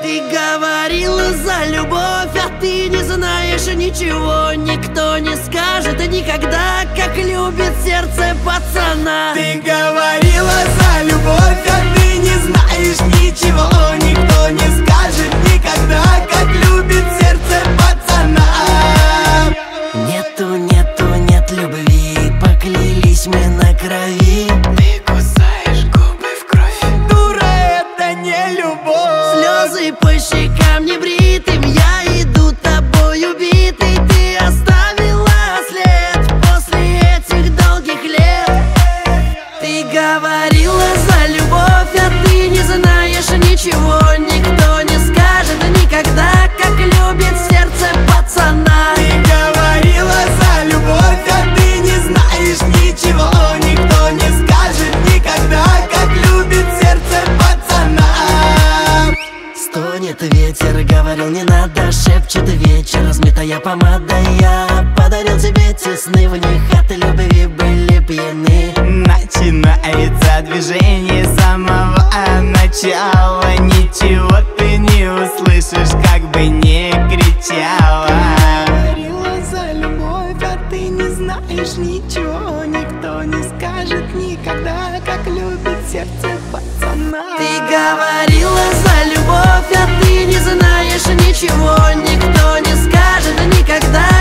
Ты говорила за любовь, а ты не знаешь ничего. Никто не скажет никогда, как любит сердце пацана. Ты говорила за любовь, а ты не знаешь ничего. Никто не скажет никогда, как любит сердце пацана. Нет любви, поклялись мы на крови. Ты кусаешь губы в кровь. Дура, это не любовь. Слезы по щекам небритым, я иду тобой убитый. Ты оставила след после этих долгих лет. Ты говорила за любовь, а ты не знаешь ничего. Никто не скажет никогда, как любит сердце пацана. Ты говорила за любовь, а ты не знаешь ничего. Никто не скажет никогда, как любит сердце пацана. Стонет ветер, говорил не надо, шепчет вечер, размытая помада. Я подарил тебе те сны, в них от любви были пьяны. Начинается движение с самого начала. Ничего ты не услышишь, как бы не кричала. Говорила за любовь, а ты не знаешь ничего. Никто не скажет никогда, как любит сердце пацана. Ты говорила за любовь, а ты не знаешь ничего. Никто не скажет никогда,